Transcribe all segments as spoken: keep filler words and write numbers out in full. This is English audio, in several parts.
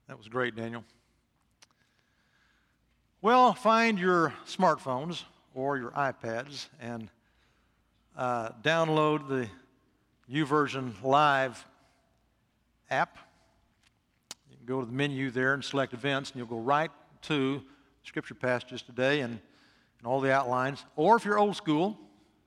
That was great, Daniel. Well, find your smartphones or your iPads and uh, download the YouVersion Live app. You can go to the menu there and select events, and you'll go right to scripture passages today and, and all the outlines. Or if you're old school,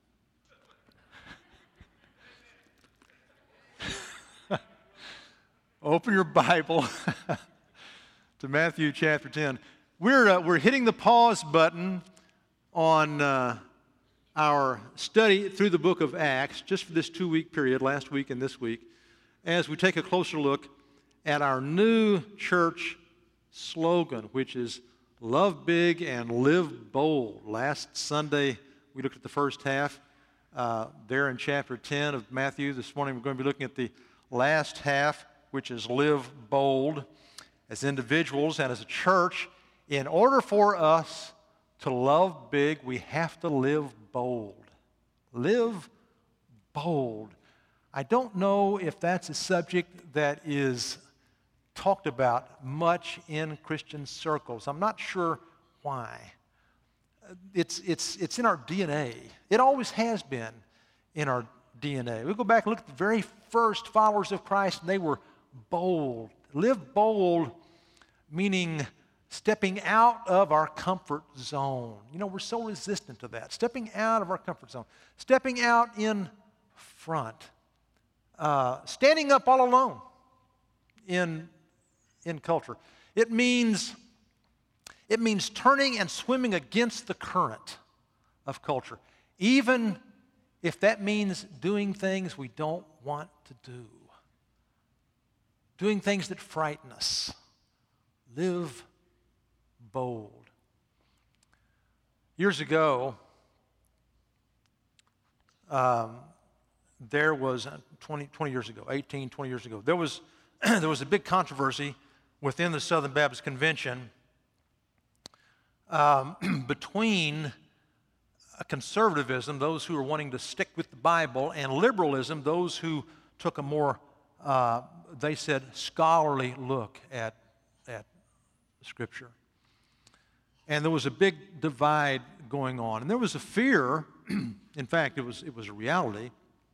open your Bible to Matthew chapter ten. We're, uh, we're hitting the pause button on uh, our study through the book of Acts, just for this two-week period, last week and this week, as we take a closer look at our new church slogan, which is Love Big and Live Bold. Last Sunday, we looked at the first half uh, there in chapter ten of Matthew. This morning, we're going to be looking at the last half, which is Live Bold. As individuals and as a church, in order for us to love big, we have to live bold. Live bold. I don't know if that's a subject that is talked about much in Christian circles. I'm not sure why. It's, it's, it's in our D N A. It always has been in our D N A. We go back and look at the very first followers of Christ, and they were bold. Live bold, meaning stepping out of our comfort zone. You know, we're so resistant to that. Stepping out of our comfort zone. Stepping out in front. Uh, standing up all alone in, in culture. It means, it means turning and swimming against the current of culture, even if that means doing things we don't want to do. Doing things that frighten us. Live bold. Years ago, um, there was, twenty, twenty years ago, eighteen, twenty years ago, there was, there was a big controversy within the Southern Baptist Convention um, between conservatism, those who were wanting to stick with the Bible, and liberalism, those who took a more, uh, they said, scholarly look at, at Scripture. And there was a big divide going on. And there was a fear, in fact, it was, it was a reality,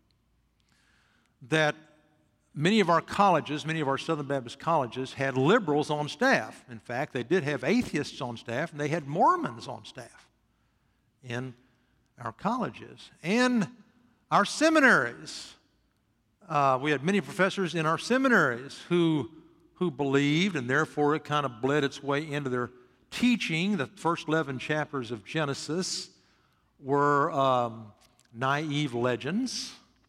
that many of our colleges, many of our Southern Baptist colleges had liberals on staff. In fact, they did have atheists on staff, and they had Mormons on staff in our colleges. And our seminaries, uh, we had many professors in our seminaries who, who believed, and therefore it kind of bled its way into their teaching. The first eleven chapters of Genesis were um, naive legends,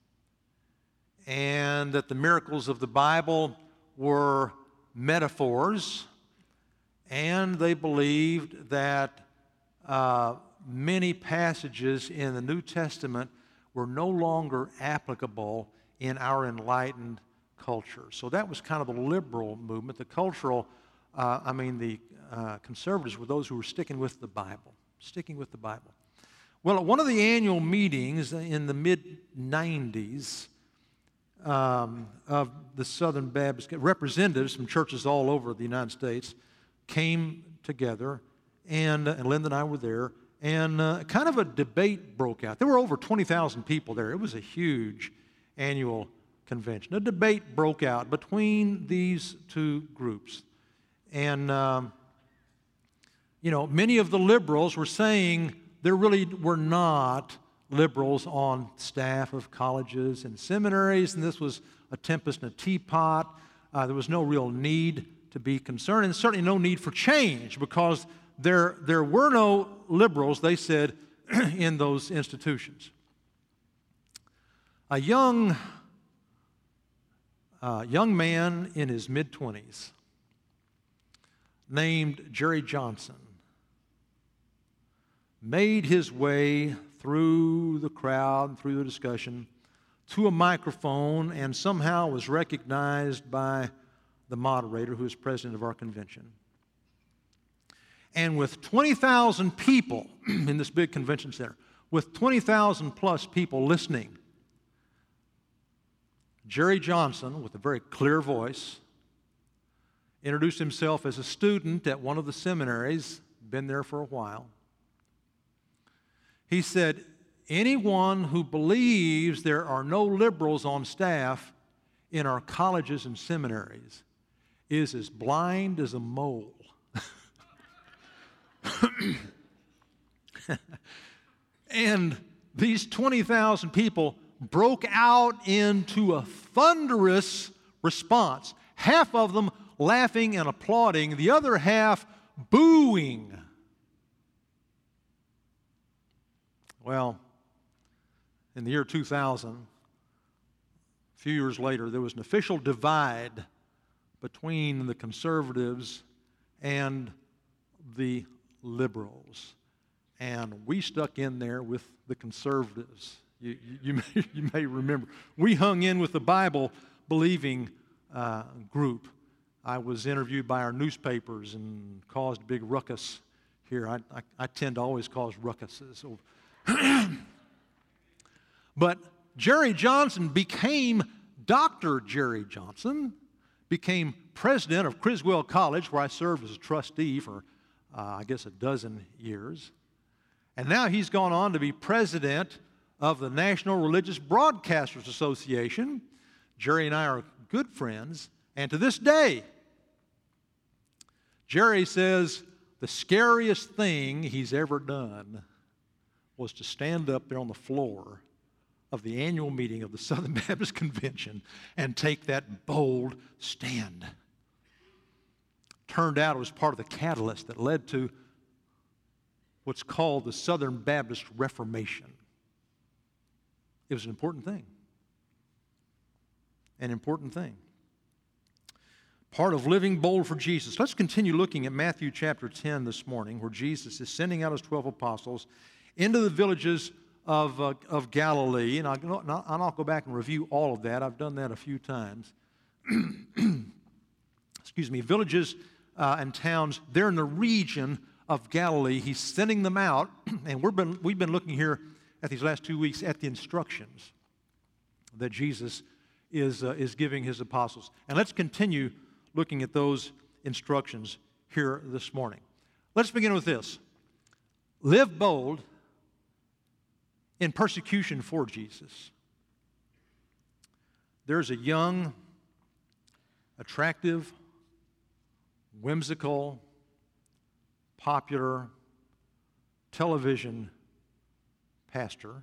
and that the miracles of the Bible were metaphors, and they believed that uh, many passages in the New Testament were no longer applicable in our enlightened culture. So that was kind of the liberal movement. The cultural, uh, I mean the uh, conservatives were those who were sticking with the Bible, sticking with the Bible. Well, at one of the annual meetings in the mid nineties um, of the Southern Baptist, representatives from churches all over the United States came together, and, uh, and Linda and I were there, and uh, kind of a debate broke out. There were over twenty thousand people there. It was a huge annual convention. A debate broke out between these two groups. And, um, you know, many of the liberals were saying there really were not liberals on staff of colleges and seminaries, and this was a tempest in a teapot. Uh, there was no real need to be concerned, and certainly no need for change, because there, there were no liberals, they said, in those institutions. A young, uh, young man in his mid-twenties named Jerry Johnson made his way through the crowd, through the discussion, to a microphone, and somehow was recognized by the moderator, who is president of our convention. And with twenty thousand people in this big convention center, with twenty thousand plus people listening, Jerry Johnson, with a very clear voice, introduced himself as a student at one of the seminaries, been there for a while. He said, anyone who believes there are no liberals on staff in our colleges and seminaries is as blind as a mole. And these twenty thousand people broke out into a thunderous response, half of them laughing and applauding, the other half booing. Well, in the year two thousand, a few years later, there was an official divide between the conservatives and the liberals. And we stuck in there with the conservatives. You, you, you, may, you may remember. We hung in with the Bible-believing uh, group. I was interviewed by our newspapers and caused a big ruckus here. I, I, I tend to always cause ruckuses. But Jerry Johnson became Doctor Jerry Johnson, became president of Criswell College, where I served as a trustee for, uh, I guess, a dozen years. And now he's gone on to be president of the National Religious Broadcasters Association. Jerry and I are good friends. And to this day, Jerry says the scariest thing he's ever done was to stand up there on the floor of the annual meeting of the Southern Baptist Convention and take that bold stand. Turned out it was part of the catalyst that led to what's called the Southern Baptist Reformation. It was an important thing. An important thing. Part of living bold for Jesus. Let's continue looking at Matthew chapter ten this morning, where Jesus is sending out his twelve apostles into the villages of, uh, of Galilee. And I'll, I'll go back and review all of that. I've done that a few times. Excuse me, villages uh, and towns. They're in the region of Galilee. He's sending them out, and we've been, we've been looking here at these last two weeks at the instructions that Jesus is, uh, is giving his apostles. And let's continue looking at those instructions here this morning. Let's begin with this. Live bold in persecution for Jesus. There's a young, attractive, whimsical, popular television pastor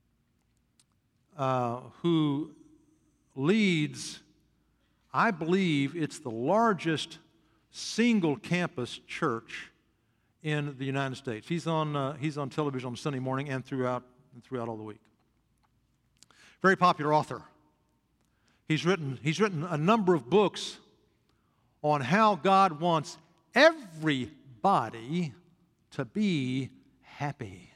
uh, who leads, I believe it's the largest single campus church in the United States. He's on, uh, he's on television on Sunday morning and throughout, and throughout all the week. Very popular author. He's written, he's written a number of books on how God wants everybody to be happy.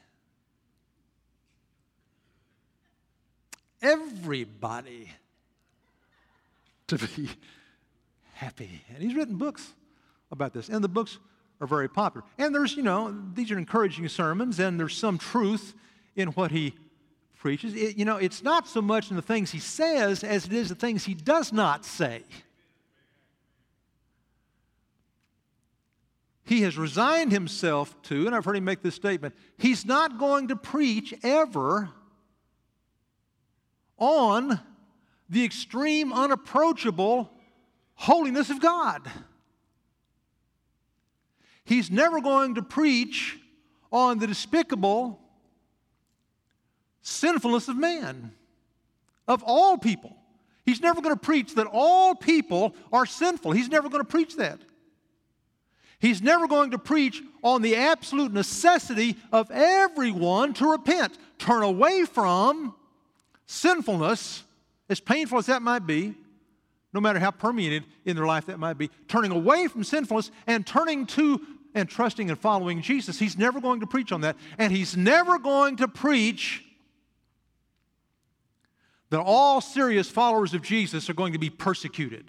Everybody to be happy. And he's written books about this, and the books are very popular. And there's, you know, these are encouraging sermons, and there's some truth in what he preaches. It, you know, it's not so much in the things he says as it is the things he does not say. He has resigned himself to, and I've heard him make this statement, he's not going to preach ever on the extreme, unapproachable holiness of God. He's never going to preach on the despicable sinfulness of man, of all people. He's never going to preach that all people are sinful. He's never going to preach that. He's never going to preach on the absolute necessity of everyone to repent, turn away from sinfulness, as painful as that might be, no matter how permeated in their life that might be, turning away from sinfulness and turning to and trusting and following Jesus. He's never going to preach on that. And he's never going to preach that all serious followers of Jesus are going to be persecuted.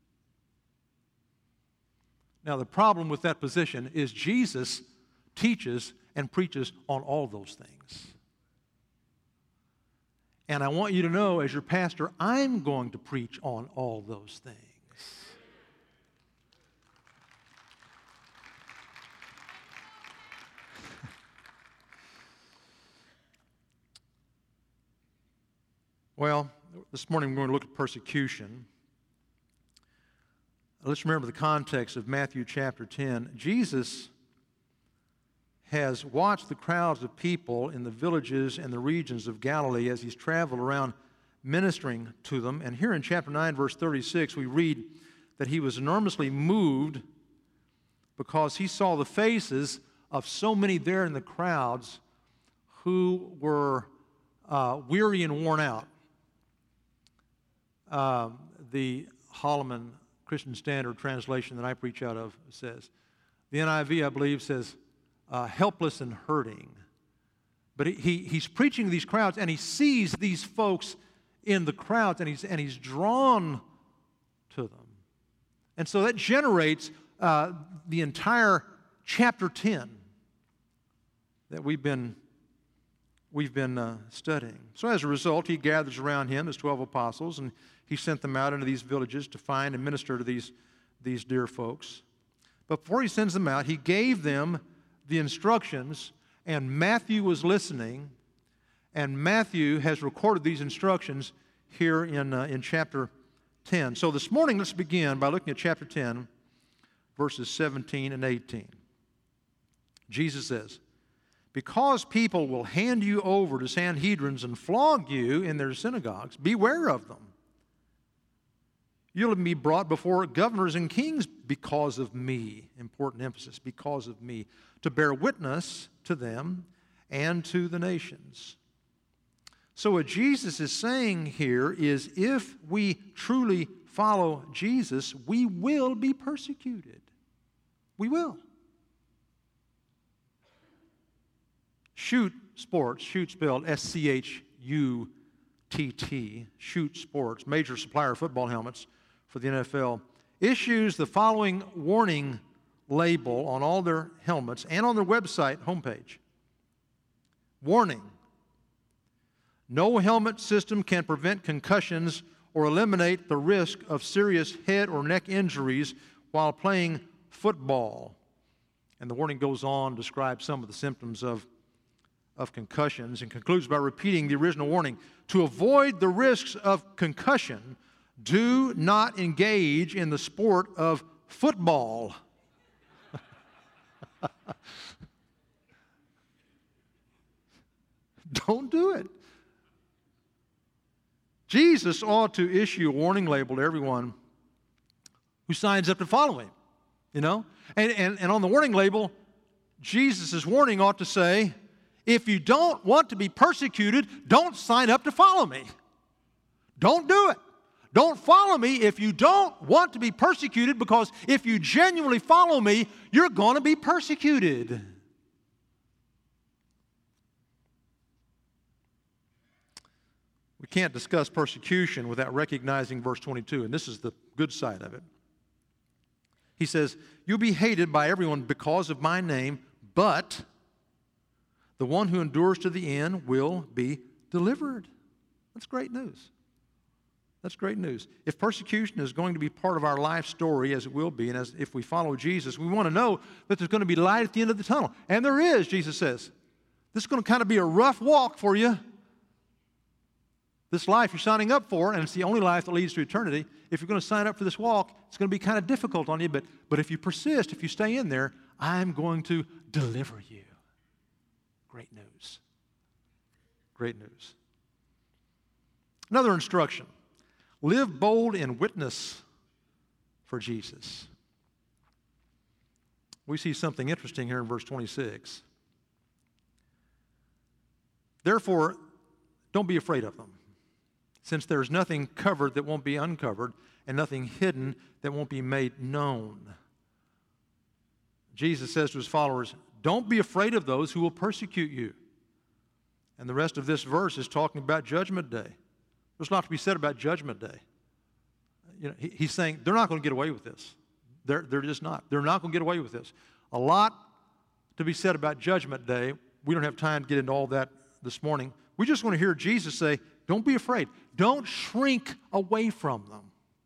Now, the problem with that position is Jesus teaches and preaches on all those things. And I want you to know, as your pastor, I'm going to preach on all those things. Well, this morning we're going to look at persecution. Let's remember the context of Matthew chapter ten. Jesus has watched the crowds of people in the villages and the regions of Galilee as he's traveled around ministering to them. And here in chapter nine, verse thirty-six, we read that he was enormously moved because he saw the faces of so many there in the crowds who were uh, weary and worn out. Uh, the Holloman Christian Standard translation that I preach out of says, the N I V, I believe, says, uh, helpless and hurting. But he, he, he's preaching to these crowds, and he sees these folks in the crowds, and he's, and he's drawn to them. And so that generates uh, the entire chapter ten that we've been, we've been uh, studying. So as a result, he gathers around him his twelve apostles, and he sent them out into these villages to find and minister to these, these dear folks. But before he sends them out, he gave them the instructions, and Matthew was listening, and Matthew has recorded these instructions here in, uh, in chapter ten. So this morning, let's begin by looking at chapter ten, verses seventeen and eighteen. Jesus says, because people will hand you over to Sanhedrins and flog you in their synagogues, beware of them. You'll be brought before governors and kings because of me, important emphasis, because of me, to bear witness to them and to the nations. So what Jesus is saying here is if we truly follow Jesus, we will be persecuted. We will. Shoot Sports, Shoot spelled S C H U T T, Shoot Sports, major supplier of football helmets for the N F L, issues the following warning label on all their helmets and on their website homepage. Warning: no helmet system can prevent concussions or eliminate the risk of serious head or neck injuries while playing football. And the warning goes on to describe some of the symptoms of, of concussions and concludes by repeating the original warning. To avoid the risks of concussion, do not engage in the sport of football. Don't do it. Jesus ought to issue a warning label to everyone who signs up to follow him, you know? And, and, and on the warning label, Jesus' warning ought to say, if you don't want to be persecuted, don't sign up to follow me. Don't do it. Don't follow me if you don't want to be persecuted, because if you genuinely follow me, you're going to be persecuted. We can't discuss persecution without recognizing verse twenty-two, and this is the good side of it. He says, you'll be hated by everyone because of my name, but the one who endures to the end will be delivered. That's great news. That's great news. If persecution is going to be part of our life story, as it will be, and as if we follow Jesus, we want to know that there's going to be light at the end of the tunnel. And there is, Jesus says. This is going to kind of be a rough walk for you. This life you're signing up for, and it's the only life that leads to eternity. If you're going to sign up for this walk, it's going to be kind of difficult on you, but, but if you persist, if you stay in there, I'm going to deliver you. Great news. Great news. Another instruction. Live bold in witness for Jesus. We see something interesting here in verse twenty-six. Therefore, don't be afraid of them, since there's nothing covered that won't be uncovered, and nothing hidden that won't be made known. Jesus says to his followers, don't be afraid of those who will persecute you. And the rest of this verse is talking about Judgment Day. There's a lot to be said about Judgment Day. You know, he, he's saying they're not going to get away with this. They're, they're just not. They're not going to get away with this. A lot to be said about Judgment Day. We don't have time to get into all that this morning. We just want to hear Jesus say, don't be afraid. Don't shrink away from them.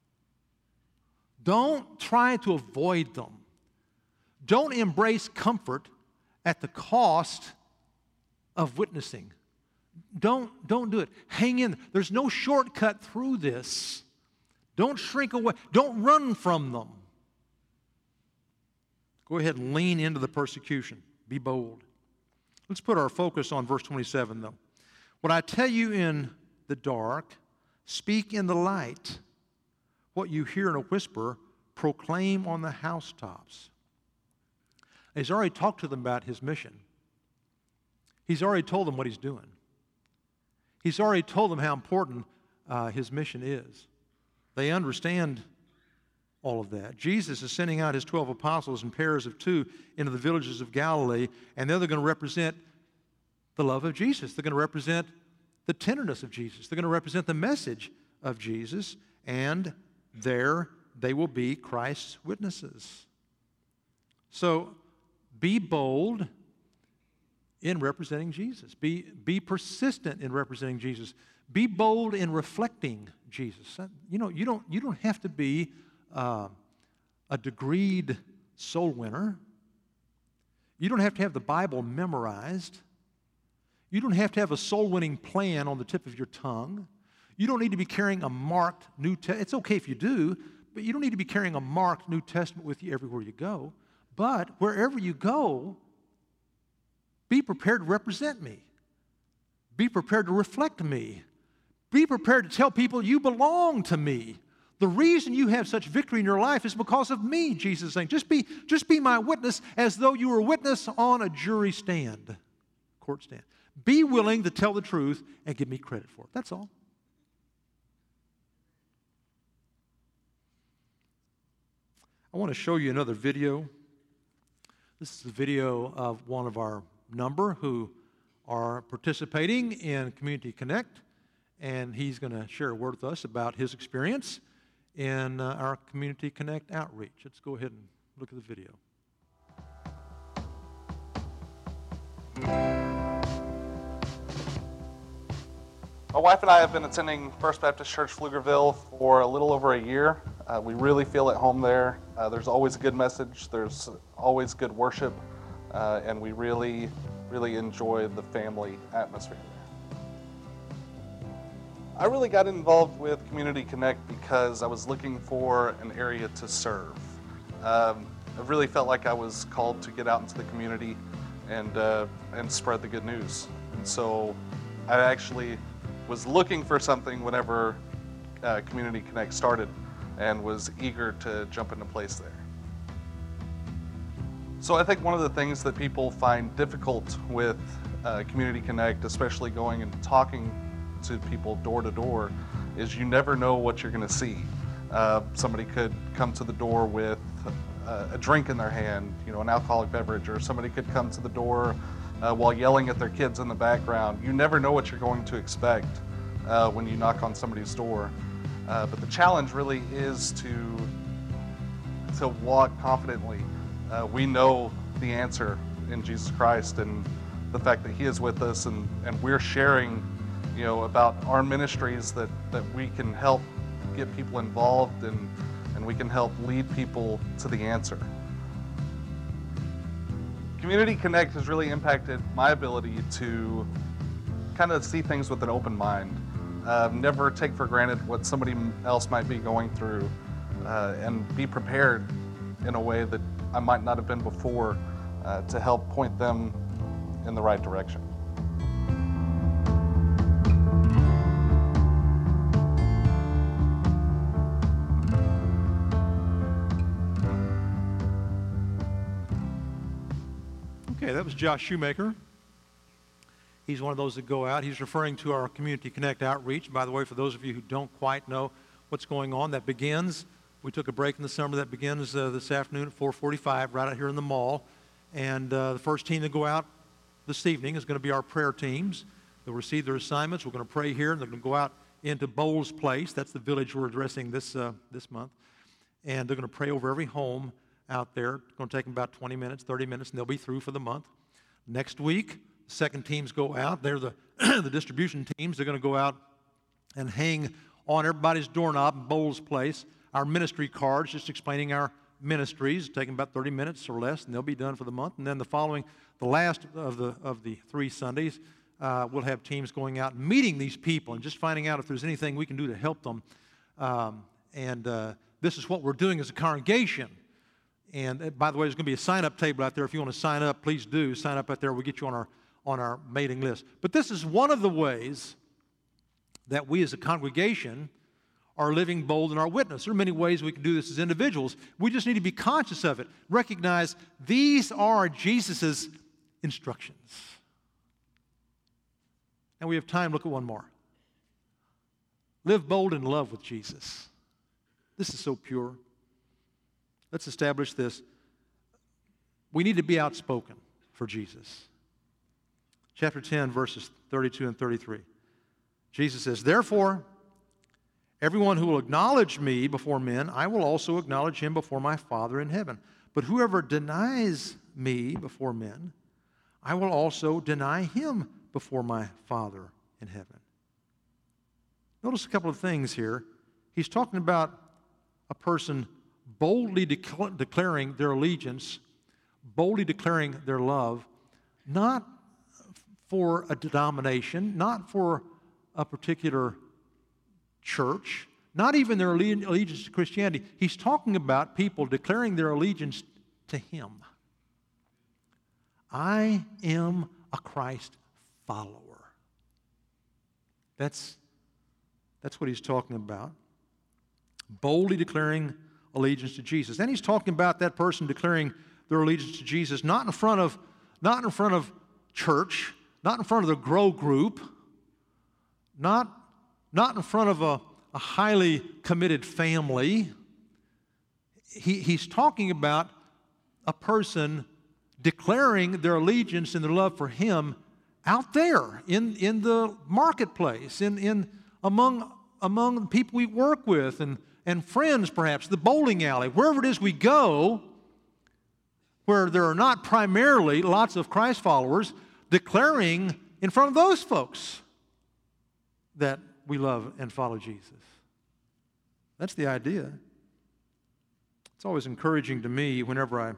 Don't try to avoid them. Don't embrace comfort at the cost of witnessing. Don't, don't do it. Hang in. There's no shortcut through this. Don't shrink away. Don't run from them. Go ahead and lean into the persecution. Be bold. Let's put our focus on verse twenty-seven, though. What I tell you in the dark, speak in the light. What you hear in a whisper, proclaim on the housetops. He's already talked to them about his mission. He's already told them what he's doing. He's already told them how important uh, his mission is. They understand all of that. Jesus is sending out his twelve apostles in pairs of two into the villages of Galilee, and they're going to represent the love of Jesus. They're going to represent the tenderness of Jesus. They're going to represent the message of Jesus, and there they will be Christ's witnesses. So be bold in representing Jesus. Be, be persistent in representing Jesus. Be bold in reflecting Jesus. You know, you don't, you don't have to be uh, a degreed soul winner. You don't have to have the Bible memorized. You don't have to have a soul-winning plan on the tip of your tongue. You don't need to be carrying a marked New Testament. It's okay if you do, but you don't need to be carrying a marked New Testament with you everywhere you go. But wherever you go, be prepared to represent me. Be prepared to reflect me. Be prepared to tell people you belong to me. The reason you have such victory in your life is because of me, Jesus is saying. Just be, just be my witness as though you were a witness on a jury stand, court stand. Be willing to tell the truth and give me credit for it. That's all. I want to show you another video. This is a video of one of our number who are participating in Community Connect, and he's going to share a word with us about his experience in uh, our Community Connect outreach. Let's go ahead and look at the video. My wife and I have been attending First Baptist Church Pflugerville for a little over a year. Uh, we really feel at home there. Uh, there's always a good message. There's always good worship. Uh, and we really, really enjoy the family atmosphere there. I really got involved with Community Connect because I was looking for an area to serve. Um, I really felt like I was called to get out into the community and, uh, and spread the good news. And so I actually was looking for something whenever uh, Community Connect started and was eager to jump into place there. So I think one of the things that people find difficult with uh, Community Connect, especially going and talking to people door to door, is you never know what you're going to see. Uh, somebody could come to the door with uh, a drink in their hand, you know, an alcoholic beverage, or somebody could come to the door uh, while yelling at their kids in the background. You never know what you're going to expect uh, when you knock on somebody's door. Uh, but the challenge really is to, to walk confidently. Uh, we know the answer in Jesus Christ and the fact that He is with us, and, and we're sharing, you know, about our ministries that, that we can help get people involved and, and we can help lead people to the answer. Community Connect has really impacted my ability to kind of see things with an open mind. Uh, never take for granted what somebody else might be going through, uh, and be prepared in a way that I might not have been before uh, to help point them in the right direction. Okay, that was Josh Shoemaker. He's one of those that go out. He's referring to our Community Connect outreach. By the way, for those of you who don't quite know what's going on, that begins, we took a break in the summer, that begins uh, this afternoon at four forty-five right out here in the mall. And uh, the first team to go out this evening is going to be our prayer teams. They'll receive their assignments. We're going to pray here, and they're going to go out into Bowles Place. That's the village we're addressing this, uh, this month. And they're going to pray over every home out there. It's going to take them about twenty minutes, thirty minutes, and they'll be through for the month. Next week, the second teams go out. They're the, the distribution teams. They're going to go out and hang on everybody's doorknob in Bowles Place our ministry cards, just explaining our ministries, taking about thirty minutes or less, and they'll be done for the month. And then the following, the last of the of the three Sundays, uh, we'll have teams going out and meeting these people and just finding out if there's anything we can do to help them. Um, and uh, this is what we're doing as a congregation. And uh, by the way, there's going to be a sign-up table out there. If you want to sign up, please do. Sign up out there. We'll get you on our, on our mailing list. But this is one of the ways that we as a congregation are living bold in our witness. There are many ways we can do this as individuals. We just need to be conscious of it. Recognize these are Jesus' instructions. And we have time to look at one more. Live bold in love with Jesus. This is so pure. Let's establish this. We need to be outspoken for Jesus. Chapter ten, verses thirty-two and thirty-three. Jesus says, "Therefore, everyone who will acknowledge me before men, I will also acknowledge him before my Father in heaven. But whoever denies me before men, I will also deny him before my Father in heaven." Notice a couple of things here. He's talking about a person boldly decla- declaring their allegiance, boldly declaring their love, not for a denomination, not for a particular church, not even their allegiance to Christianity. He's talking about people declaring their allegiance to him. I am a Christ follower. That's, that's what he's talking about. Boldly declaring allegiance to Jesus. Then he's talking about that person declaring their allegiance to Jesus, not in front of, not in front of church, not in front of the grow group, not, not in front of a, a highly committed family. He, he's talking about a person declaring their allegiance and their love for him out there in, in the marketplace, in, in among, among the people we work with and, and friends perhaps, the bowling alley, wherever it is we go, where there are not primarily lots of Christ followers, declaring in front of those folks that we love and follow Jesus. That's the idea. It's always encouraging to me whenever I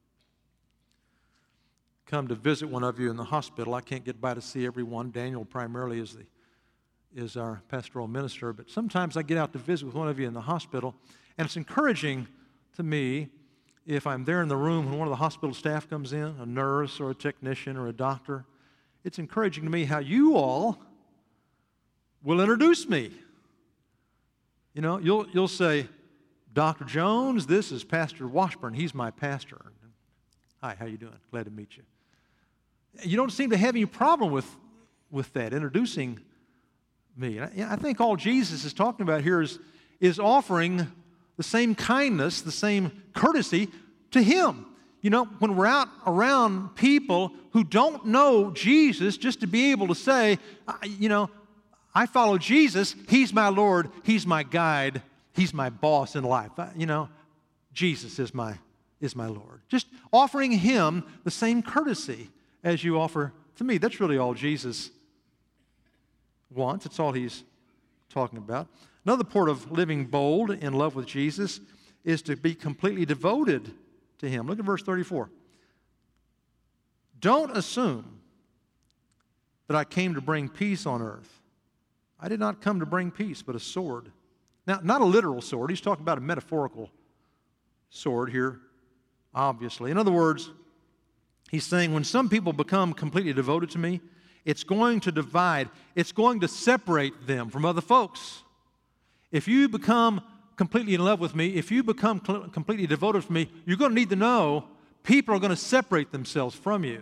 come to visit one of you in the hospital. I can't get by to see everyone. Daniel primarily is the is our pastoral minister, but sometimes I get out to visit with one of you in the hospital, and it's encouraging to me if I'm there in the room when one of the hospital staff comes in, a nurse or a technician or a doctor. It's encouraging to me how you all will introduce me. You know, you'll you'll say, "Doctor Jones, this is Pastor Washburn. He's my pastor." "Hi, how you doing? Glad to meet you." You don't seem to have any problem with, with that, introducing me. And I, I think all Jesus is talking about here is, is offering the same kindness, the same courtesy to him. You know, when we're out around people who don't know Jesus, just to be able to say, you know, I follow Jesus, he's my Lord, he's my guide, he's my boss in life. You know, Jesus is my, is my Lord. Just offering him the same courtesy as you offer to me. That's really all Jesus wants. It's all he's talking about. Another part of living bold in love with Jesus is to be completely devoted to him. Look at verse thirty-four. "Don't assume that I came to bring peace on earth. I did not come to bring peace, but a sword." Now, not a literal sword. He's talking about a metaphorical sword here, obviously. In other words, he's saying when some people become completely devoted to me, it's going to divide. It's going to separate them from other folks. If you become completely in love with me, if you become cl- completely devoted to me, you're going to need to know people are going to separate themselves from you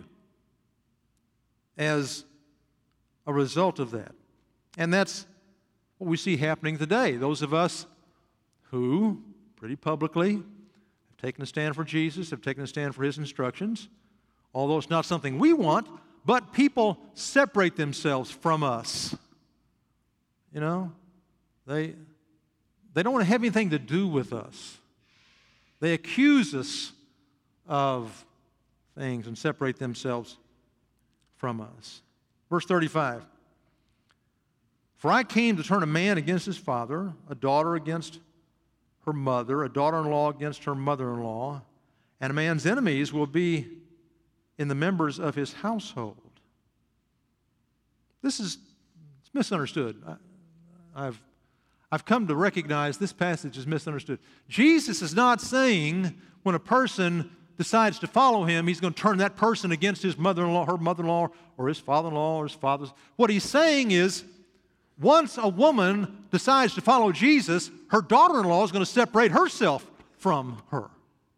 as a result of that. And that's what we see happening today. Those of us who, pretty publicly, have taken a stand for Jesus, have taken a stand for his instructions, although it's not something we want, but people separate themselves from us. You know, they, they don't want to have anything to do with us. They accuse us of things and separate themselves from us. Verse thirty-five. "For I came to turn a man against his father, a daughter against her mother, a daughter-in-law against her mother-in-law, and a man's enemies will be in the members of his household." This is it's misunderstood. I, I've, I've come to recognize this passage is misunderstood. Jesus is not saying when a person decides to follow him, he's going to turn that person against his mother-in-law, her mother-in-law, or his father-in-law, or his father's. What he's saying is, once a woman decides to follow Jesus, her daughter-in-law is going to separate herself from her.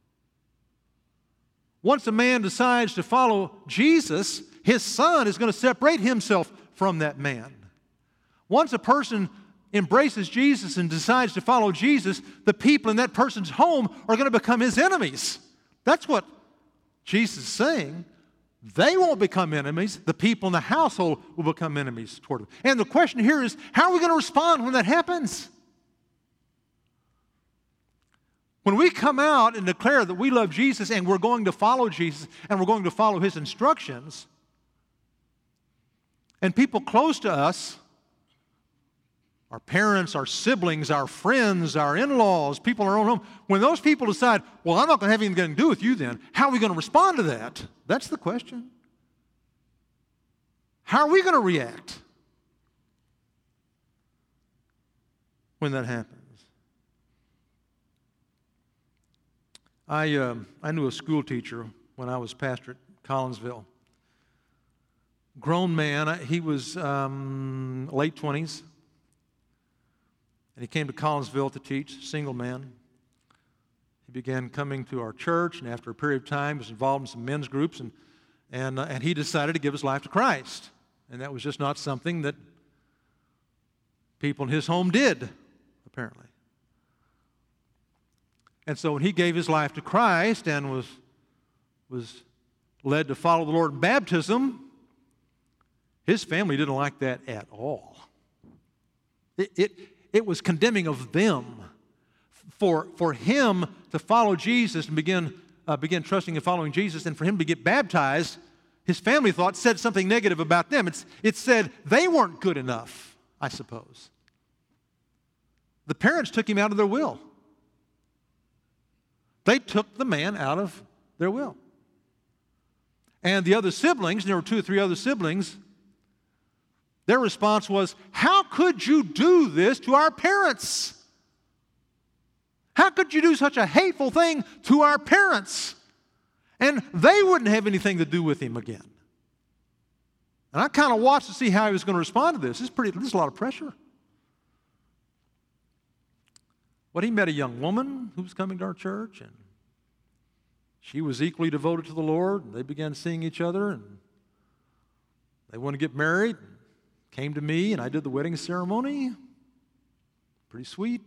Once a man decides to follow Jesus, his son is going to separate himself from that man. Once a person embraces Jesus and decides to follow Jesus, the people in that person's home are going to become his enemies. That's what Jesus is saying. They won't become enemies. The people in the household will become enemies toward them. And the question here is, how are we going to respond when that happens? When we come out and declare that we love Jesus and we're going to follow Jesus and we're going to follow his instructions, and people close to us, our parents, our siblings, our friends, our in-laws, people in our own home, when those people decide, well, I'm not going to have anything to do with you then, how are we going to respond to that? That's the question. How are we going to react when that happens? I, uh, I knew a school teacher when I was pastor at Collinsville. Grown man, he was um, late twenties. And he came to Collinsville to teach, single man. He began coming to our church, and after a period of time, was involved in some men's groups, and, and, uh, and he decided to give his life to Christ. And that was just not something that people in his home did, apparently. And so when he gave his life to Christ and was, was led to follow the Lord in baptism, his family didn't like that at all. It, it, it was condemning of them. For, for him to follow Jesus and begin, uh, begin trusting and following Jesus, and for him to get baptized, his family thought said something negative about them. It's, it said they weren't good enough, I suppose. The parents took him out of their will. They took the man out of their will. And the other siblings, and there were two or three other siblings, their response was, how could you do this to our parents? How could you do such a hateful thing to our parents? And they wouldn't have anything to do with him again. And I kind of watched to see how he was going to respond to this. This is pretty, this is a lot of pressure. But he met a young woman who was coming to our church, and she was equally devoted to the Lord, and they began seeing each other, and they wanted to get married. Came to me, and I did the wedding ceremony. Pretty sweet.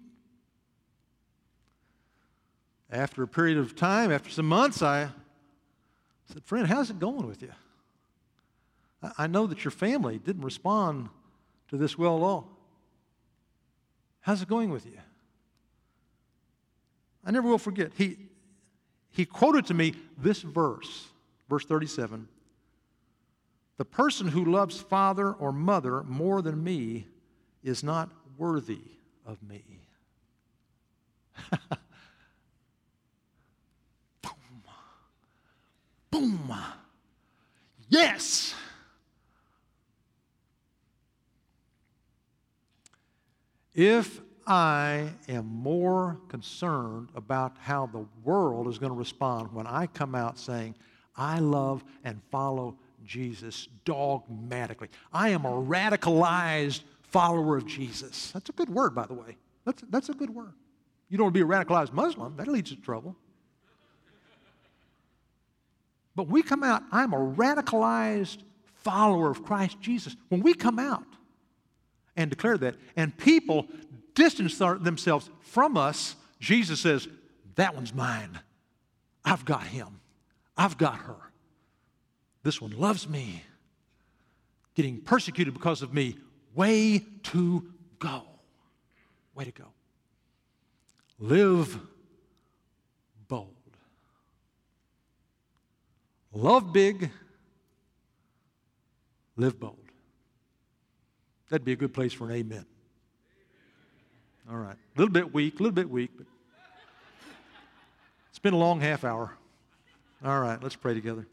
After a period of time, after some months, I said, friend, how's it going with you? I know that your family didn't respond to this well at all. How's it going with you? I never will forget. He, he quoted to me this verse, verse thirty-seven. The person who loves father or mother more than me is not worthy of me. Boom. Boom. Yes. If I am more concerned about how the world is going to respond when I come out saying, I love and follow Jesus dogmatically. I am a radicalized follower of Jesus. That's a good word, by the way. That's, that's a good word. You don't want to be a radicalized Muslim. That leads to trouble. But we come out, I'm a radicalized follower of Christ Jesus. When we come out and declare that, and people distance themselves from us, Jesus says, that one's mine. I've got him. I've got her. This one loves me, getting persecuted because of me. Way to go. Way to go. Live bold. Love big. Live bold. That'd be a good place for an amen. All right. A little bit weak, a little bit weak, but it's been a long half hour. All right, let's pray together.